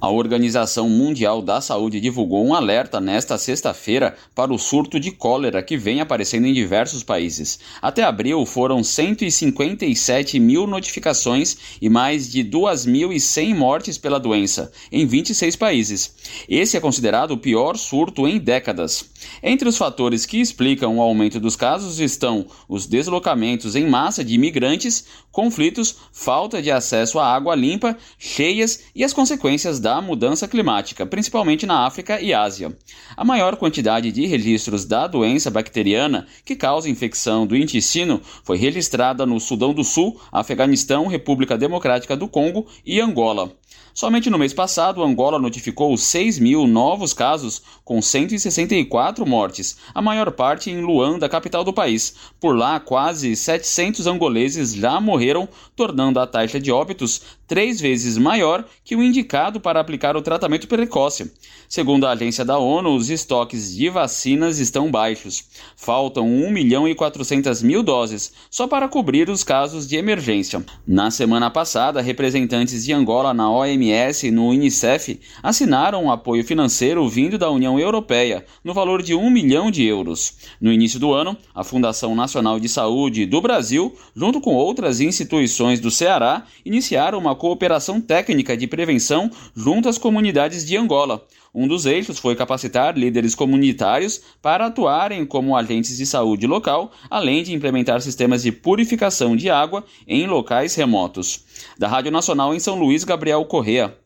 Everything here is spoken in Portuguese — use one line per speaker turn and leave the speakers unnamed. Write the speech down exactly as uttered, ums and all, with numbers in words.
A Organização Mundial da Saúde divulgou um alerta nesta sexta-feira para o surto de cólera que vem aparecendo em diversos países. Até abril foram cento e cinquenta e sete mil notificações e mais de duas mil e cem mortes pela doença, em vinte e seis países. Esse é considerado o pior surto em décadas. Entre os fatores que explicam o aumento dos casos estão os deslocamentos em massa de imigrantes, conflitos, falta de acesso à água limpa, cheias e as consequências da mudança climática, principalmente na África e Ásia. A maior quantidade de registros da doença bacteriana que causa infecção do intestino foi registrada no Sudão do Sul, Afeganistão, República Democrática do Congo e Angola. Somente no mês passado, Angola notificou seis mil novos casos, com cento e sessenta e quatro mortes, a maior parte em Luanda, capital do país. Por lá, quase setecentos angoleses já morreram, tornando a taxa de óbitos três vezes maior que o indicado para aplicar o tratamento precoce. Segundo a agência da ONU, os estoques de vacinas estão baixos. Faltam um milhão e quatrocentas mil doses, só para cobrir os casos de emergência. Na semana passada, representantes de Angola na O M S e no Unicef assinaram um apoio financeiro vindo da União Europeia, no valor de um milhão de euros. No início do ano, a Fundação Nacional de Saúde do Brasil, junto com outras instituições do Ceará, iniciaram uma cooperação técnica de prevenção junto às comunidades de Angola. Um dos eixos foi capacitar líderes comunitários para atuarem como agentes de saúde local, além de implementar sistemas de purificação de água em locais remotos. Da Rádio Nacional em São Luís, Gabriel Correa.